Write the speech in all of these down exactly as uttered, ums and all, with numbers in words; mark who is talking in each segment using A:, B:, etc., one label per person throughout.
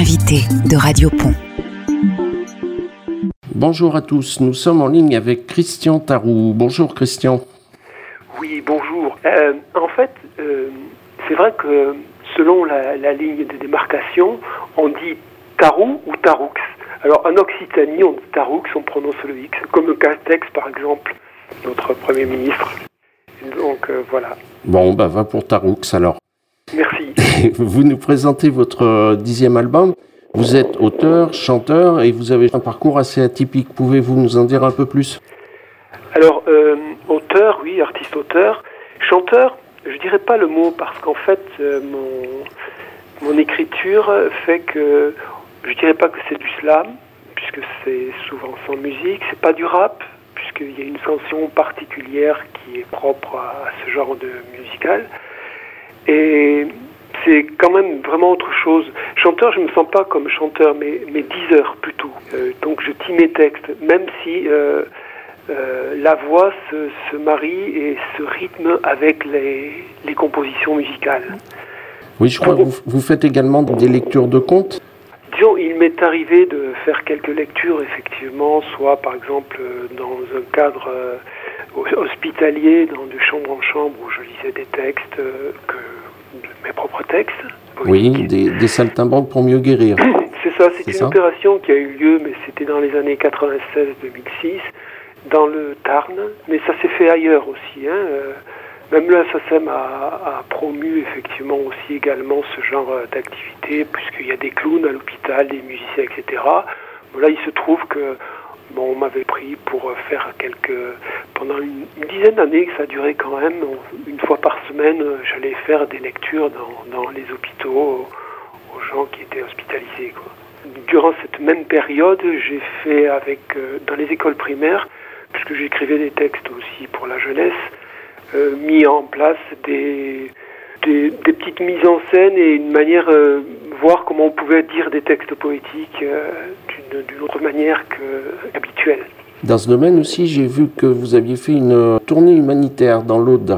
A: L'invité de Radio Pont.
B: Bonjour à tous, nous sommes en ligne avec Christian Tarroux. Bonjour Christian.
C: Oui, bonjour. Euh, en fait, euh, c'est vrai que selon la, la ligne de démarcation, on dit Tarroux ou Taroux. Alors en Occitanie, on dit Taroux, on prononce le X, comme Castex par exemple, notre Premier ministre. Donc euh, voilà.
B: Bon, bah va pour Taroux alors.
C: Merci.
B: Vous nous présentez votre dixième album. Vous êtes auteur, chanteur et vous avez un parcours assez atypique. Pouvez-vous nous en dire un peu plus ?
C: Alors, euh, auteur, oui, artiste-auteur. Chanteur, je dirais pas le mot parce qu'en fait, euh, mon, mon écriture fait que je dirais pas que c'est du slam, puisque c'est souvent sans musique. C'est pas du rap, puisqu'il y a une chanson particulière qui est propre à ce genre de musical. Et c'est quand même vraiment autre chose. Chanteur, je ne me sens pas comme chanteur, mais, mais diseur plutôt. Euh, donc je dis mes textes, même si euh, euh, la voix se, se marie et se rythme avec les, les compositions musicales.
B: Oui, je crois que vous, vous faites également des lectures de contes.
C: Disons, il m'est arrivé de faire quelques lectures, effectivement, soit par exemple dans un cadre euh, hospitalier, dans de chambre en chambre, où je lisais des textes, euh, que, de mes propres textes.
B: Oui, des, des saltimbanques pour mieux guérir.
C: C'est ça, c'est, c'est une
B: ça
C: opération qui a eu lieu, mais c'était dans les années quatre-vingt-seize deux mille six, dans le Tarn, mais ça s'est fait ailleurs aussi. Hein. Euh, même le S A C E M a, a promu effectivement aussi également ce genre d'activité, puisqu'il y a des clowns à l'hôpital, des musiciens, et cetera. Bon, là, il se trouve que bon, on m'avait pris pour faire quelques... Pendant une, une dizaine d'années, que ça a duré quand même, une fois par semaine, j'allais faire des lectures dans, dans les hôpitaux aux, aux gens qui étaient hospitalisés, quoi. Durant cette même période, j'ai fait avec euh, dans les écoles primaires, puisque j'écrivais des textes aussi pour la jeunesse, euh, mis en place des, des, des petites mises en scène et une manière, euh, voir comment on pouvait dire des textes poétiques euh, d'une, d'une autre manière qu'habituelle.
B: Dans ce domaine aussi, j'ai vu que vous aviez fait une tournée humanitaire dans l'Aude.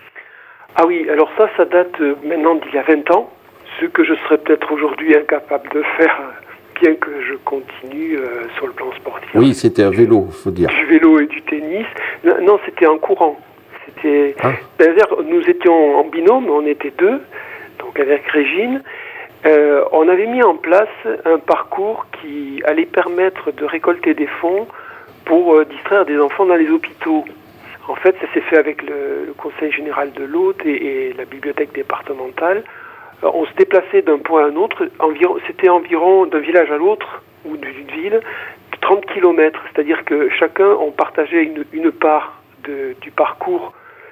C: Ah oui, alors ça, ça date maintenant d'il y a vingt ans, ce que je serais peut-être aujourd'hui incapable de faire, bien que je continue euh, sur le plan sportif.
B: Oui, c'était à vélo, il faut dire.
C: Du vélo et du tennis. Non, c'était en courant. C'était...
B: Ah.
C: C'est-à-dire, nous étions en binôme, on était deux, donc avec Régine. Euh, on avait mis en place un parcours qui allait permettre de récolter des fonds pour euh, distraire des enfants dans les hôpitaux. En fait, ça s'est fait avec le, le Conseil général de l'Aude et, et la bibliothèque départementale. Euh, on se déplaçait d'un point à un autre. Environ, c'était environ d'un village à l'autre, ou d'une ville, de trente kilomètres. C'est-à-dire que chacun, on partageait une, une part de, du parcours,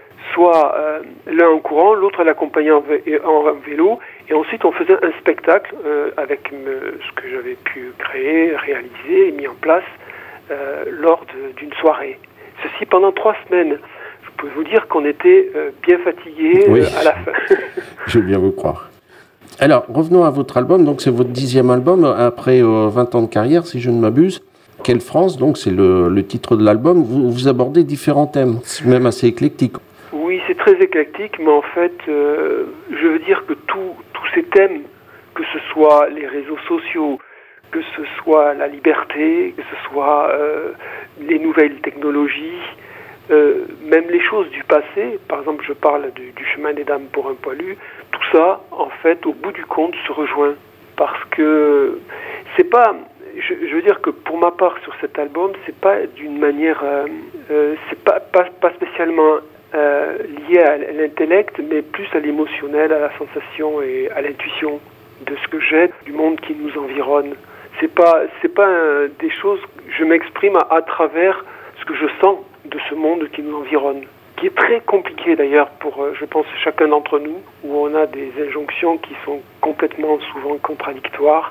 C: soit euh, l'un en courant, l'autre l'accompagnait en, vé- en vélo. Et ensuite, on faisait un spectacle euh, avec me, ce que j'avais pu créer, réaliser et mis en place euh, lors de, d'une soirée. Ceci pendant trois semaines. Je peux vous dire qu'on était euh, bien fatigués
B: oui.
C: euh, à la fin.
B: Je veux bien vous croire. Alors, revenons à votre album. Donc, c'est votre dixième album après euh, vingt ans de carrière, si je ne m'abuse. Quelle France, donc, c'est le, le titre de l'album. Vous, vous abordez différents thèmes, même assez éclectiques.
C: Oui, c'est très éclectique, mais en fait, euh, je veux dire que tout, tous ces thèmes, que ce soit les réseaux sociaux, que ce soit la liberté, que ce soit euh, les nouvelles technologies, euh, même les choses du passé, par exemple, je parle du, du chemin des dames pour un poilu, tout ça, en fait, au bout du compte, se rejoint. Parce que c'est pas... Je, je veux dire que pour ma part, sur cet album, c'est pas d'une manière... Euh, euh, c'est pas, pas, pas spécialement... Euh, lié à l'intellect, mais plus à l'émotionnel, à la sensation et à l'intuition de ce que j'ai, du monde qui nous environne. C'est pas, c'est pas euh, des choses, je m'exprime à, à travers ce que je sens de ce monde qui nous environne, qui est très compliqué d'ailleurs pour, euh, je pense, chacun d'entre nous, où on a des injonctions qui sont complètement souvent contradictoires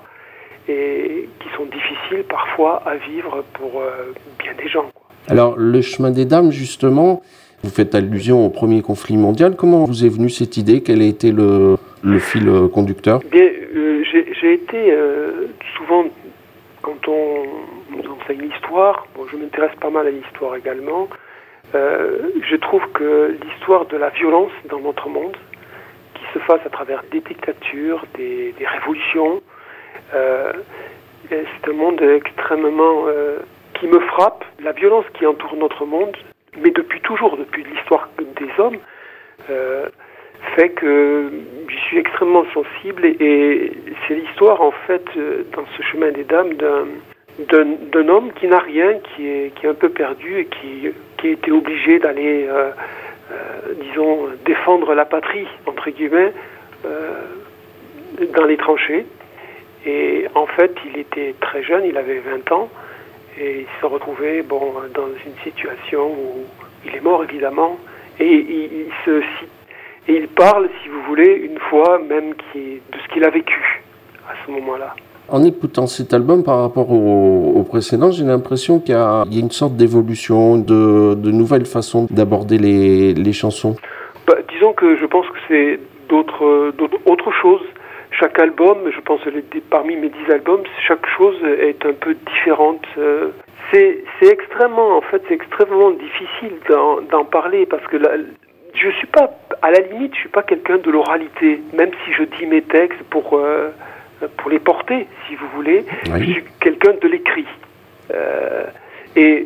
C: et qui sont difficiles parfois à vivre pour euh, bien des gens, quoi.
B: Alors, le chemin des dames, justement, vous faites allusion au premier conflit mondial. Comment vous est venue cette idée ? Quel a été le, le fil conducteur ?
C: Bien, euh, j'ai, j'ai été euh, souvent, quand on nous enseigne l'histoire, bon, je m'intéresse pas mal à l'histoire également, euh, je trouve que l'histoire de la violence dans notre monde, qui se fasse à travers des dictatures, des, des révolutions, Euh, et c'est un monde extrêmement euh, qui me frappe. La violence qui entoure notre monde, mais depuis toujours, depuis l'histoire des hommes, euh, fait que j'y suis extrêmement sensible. Et, et c'est l'histoire, en fait, euh, dans ce chemin des dames, d'un, d'un, d'un homme qui n'a rien, qui est, qui est un peu perdu et qui, qui a été obligé d'aller, euh, euh, disons, défendre la patrie, entre guillemets, euh, dans les tranchées. Et en fait, il était très jeune, il avait vingt ans, et il se retrouvait bon, dans une situation où il est mort, évidemment, et il, il, se, et il parle, si vous voulez, une fois même qui, de ce qu'il a vécu à ce moment-là.
B: En écoutant cet album par rapport au, au précédent, j'ai l'impression qu'il y a, il y a une sorte d'évolution, de, de nouvelles façons d'aborder les, les chansons.
C: Bah, disons que je pense que c'est d'autres, d'autres autre chose. Chaque album, je pense les, parmi mes dix albums, chaque chose est un peu différente. Euh, c'est, c'est extrêmement, en fait, c'est extrêmement difficile d'en, d'en parler parce que la, je suis pas, à la limite, je suis pas quelqu'un de l'oralité, même si je dis mes textes pour euh, pour les porter, si vous voulez. Oui. Je suis quelqu'un de l'écrit. Euh, et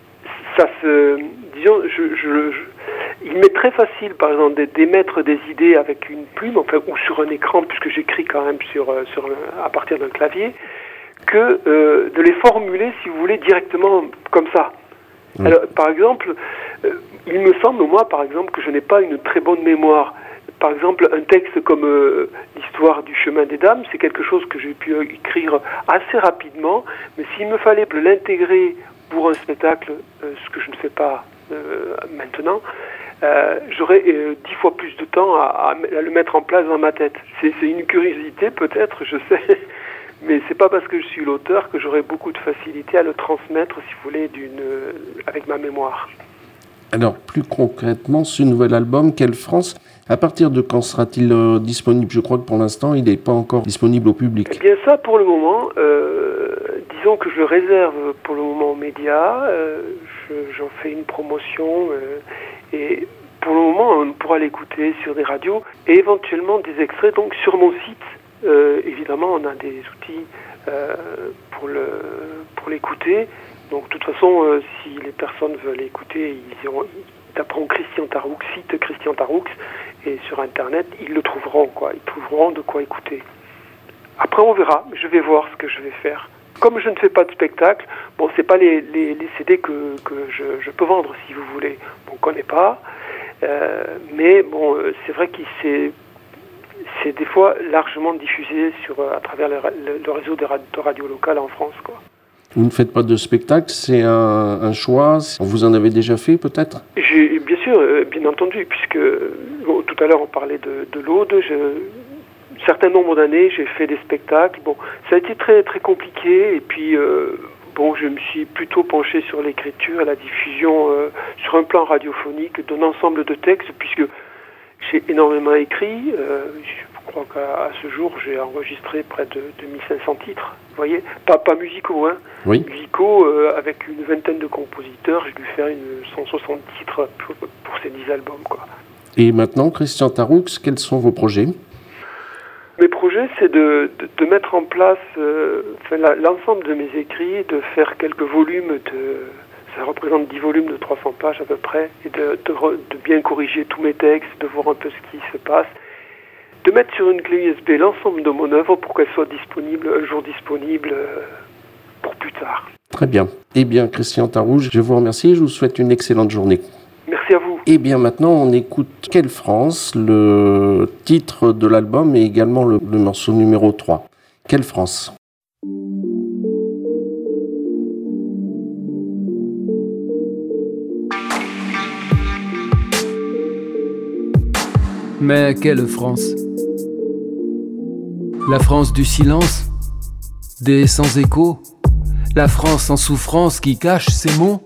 C: ça se, disons, je, je, je il m'est très facile, par exemple, d'émettre des idées avec une plume, enfin, ou sur un écran, puisque j'écris quand même sur, sur un, à partir d'un clavier, que euh, de les formuler, si vous voulez, directement comme ça. Mmh. Alors, par exemple, euh, il me semble, moi, par exemple, que je n'ai pas une très bonne mémoire. Par exemple, un texte comme euh, l'histoire du chemin des dames, c'est quelque chose que j'ai pu écrire assez rapidement, mais s'il me fallait l'intégrer pour un spectacle, euh, ce que je ne fais pas euh, maintenant, Euh, j'aurais euh, dix fois plus de temps à, à, à le mettre en place dans ma tête. C'est, c'est une curiosité peut-être, je sais, mais c'est pas parce que je suis l'auteur que j'aurai beaucoup de facilité à le transmettre, si vous voulez, d'une, euh, avec ma mémoire.
B: Alors, plus concrètement, ce nouvel album, Quelle France, à partir de quand sera-t-il euh, disponible ? Je crois que pour l'instant, il n'est pas encore disponible au public.
C: Eh bien ça, pour le moment, euh, disons que je le réserve pour le moment aux médias, euh, je, j'en fais une promotion, euh, et pour le moment, on pourra l'écouter sur des radios et éventuellement des extraits donc sur mon site. Euh, évidemment, on a des outils euh, pour, le, pour l'écouter. Donc, de toute façon, euh, si les personnes veulent l'écouter, ils iront, ils taperont Christian Taroux, site Christian Taroux, et sur Internet, ils le trouveront, quoi. Ils trouveront de quoi écouter. Après, on verra. Je vais voir ce que je vais faire. Comme je ne fais pas de spectacle, bon, c'est pas les, les, les C D que, que je, je peux vendre, si vous voulez. On ne connaît pas. Euh, mais bon, c'est vrai que c'est, c'est des fois largement diffusé sur, à travers le, le, le réseau de radio, de radio locales en France, quoi.
B: Vous ne faites pas de spectacle, c'est un, un choix. Vous en avez déjà fait, peut-être ?
C: J'ai, bien sûr, euh, bien entendu, puisque bon, tout à l'heure on parlait de, de l'Aude. Je, un certain nombre d'années, j'ai fait des spectacles. Bon, ça a été très très compliqué. Et puis, euh, bon, je me suis plutôt penché sur l'écriture et la diffusion euh, sur un plan radiophonique d'un ensemble de textes, puisque j'ai énormément écrit. Euh, je crois qu'à à ce jour, j'ai enregistré près de deux mille cinq cents titres. Vous voyez, pas pas musicaux, hein.
B: Oui.
C: Musicaux euh, avec une vingtaine de compositeurs. J'ai dû faire une cent soixante titres pour, pour ces dix albums, quoi.
B: Et maintenant, Christian Taroux, quels sont vos projets ?
C: Mes projets, c'est de, de, de mettre en place euh, enfin, la, l'ensemble de mes écrits, de faire quelques volumes, de, ça représente dix volumes de trois cents pages à peu près, et de, de, de bien corriger tous mes textes, de voir un peu ce qui se passe, de mettre sur une clé U S B l'ensemble de mon œuvre pour qu'elle soit disponible, un jour disponible euh, pour plus tard.
B: Très bien. Eh bien, Christian Taroux, je vous remercie et je vous souhaite une excellente journée.
C: Merci à vous.
B: Eh bien, maintenant, on écoute Quelle France, le titre de l'album et également le, le morceau numéro trois. Quelle France.
A: Mais quelle France ? La France du silence, des sans-échos, la France en souffrance qui cache ses mots.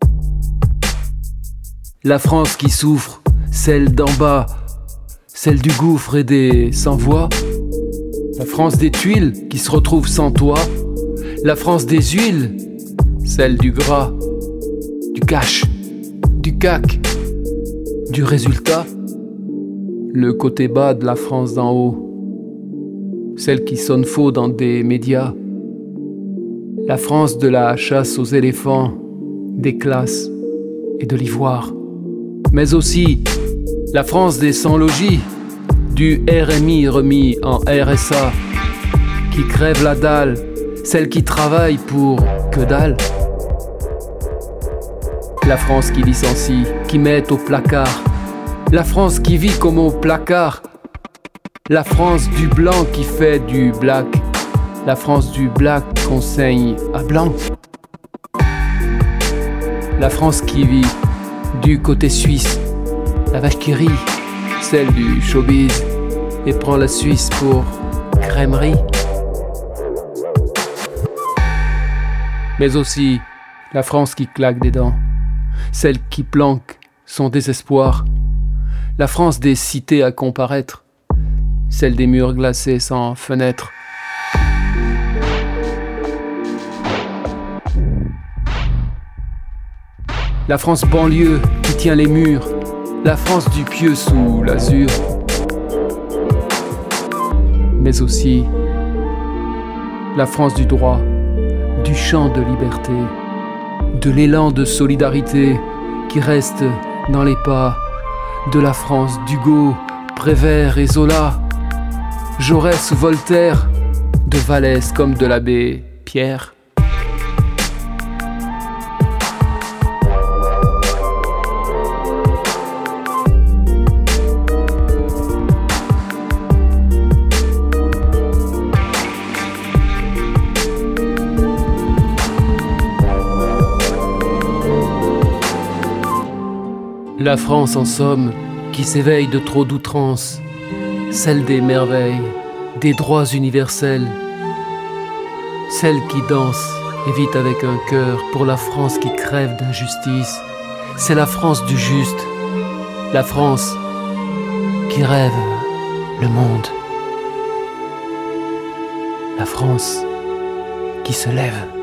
A: La France qui souffre, celle d'en bas, celle du gouffre et des sans-voix. La France des tuiles qui se retrouve sans toit. La France des huiles, celle du gras, du cash, du cac, du résultat. Le côté bas de la France d'en haut. celle qui sonne faux dans des médias. La France de la chasse aux éléphants, des classes et de l'ivoire. Mais aussi la France des sans-logis, du R M I remis en R S A, qui crève la dalle, celle qui travaille pour que dalle. La France qui licencie, qui met au placard. La France qui vit comme au placard. La France du blanc qui fait du black. La France du black qu'enseigne à blanc. La France qui vit du côté suisse. La vache qui rit, celle du showbiz, et prend la Suisse pour crèmerie. Mais aussi la France qui claque des dents, celle qui planque son désespoir. La France des cités à comparaître, celle des murs glacés sans fenêtre. La France banlieue qui tient les murs, la France du pieux sous l'azur. Mais aussi la France du droit, du chant de liberté, de l'élan de solidarité qui reste dans les pas de la France d'Hugo, Prévert et Zola, Jaurès, Voltaire, de Vallès comme de l'abbé Pierre. La France, en somme, qui s'éveille de trop d'outrance, celle des merveilles, des droits universels, celle qui danse et vit avec un cœur pour la France qui crève d'injustice. C'est la France du juste, la France qui rêve le monde, la France qui se lève.